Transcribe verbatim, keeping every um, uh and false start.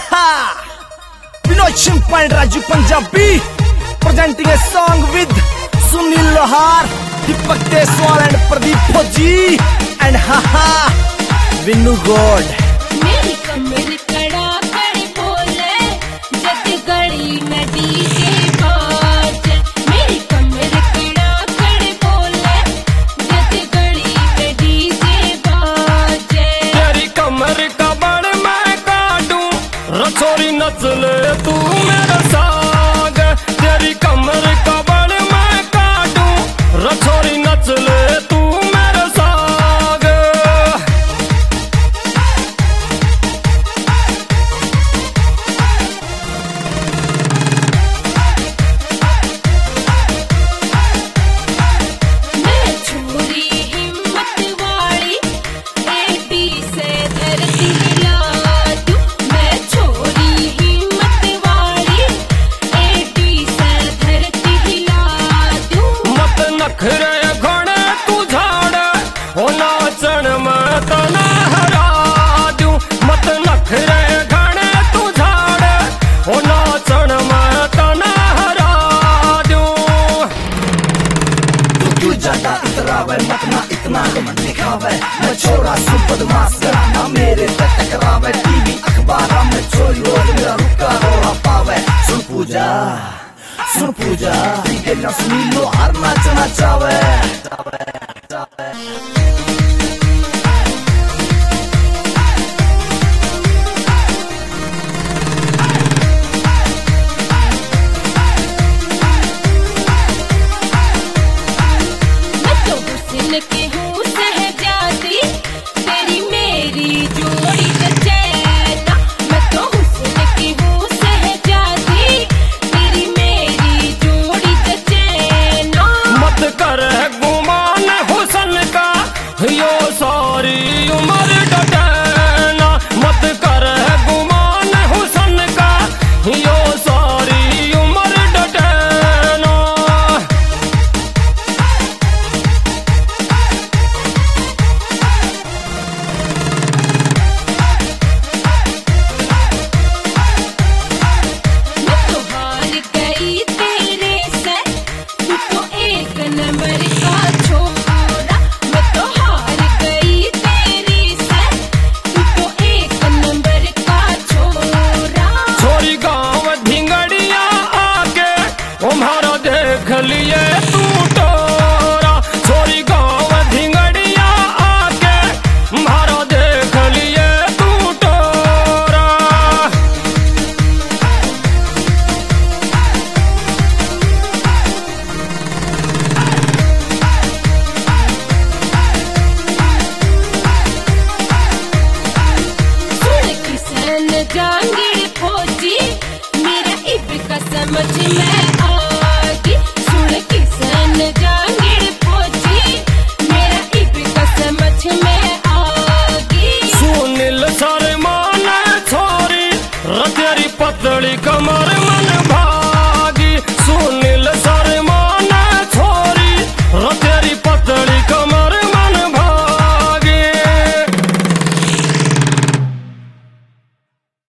Vinod Chimpa and Raju Punjabi presenting a song with Sunil Lohar, Deepak Deswal and Pradeep Fauji and haha Vinu God. मेरी कमर कड़ा कड़े बोले जब गड़ी में डीजे बाजे। मेरी कमर कड़ा कड़े बोले जब गड़ी में डीजे बाजे। तेरी कमर का बड़ मैं काटूं रसोरी नचले तू मेरा साग। तेरी कमर का बड़ मैं काटूं रसोरी नचले तू मेरा साग। मैं छोरी हिम्मत वाली एडी से धरती हिला दूं। मैं छोरी हिम्मत वाली एडी से धरती हिला दूं। मत नखरे घणे तू झाड़ हो नाचण में तना हरा दूं। मत नखरे घणे तू झाड़ हो नाचण में तना हरा दूं। तू क्यों ज्यादा इतरावे मत ना इतना घमंड दिखावे। मैं छोरा सु बदमाश घराना मेरे पे टकरावे। टीवी अखबार में चोरी रोज मेरा रुका रोड़ा पावे। सुन पूजा सुन पूजा सुनी लो हर नाचना चावे।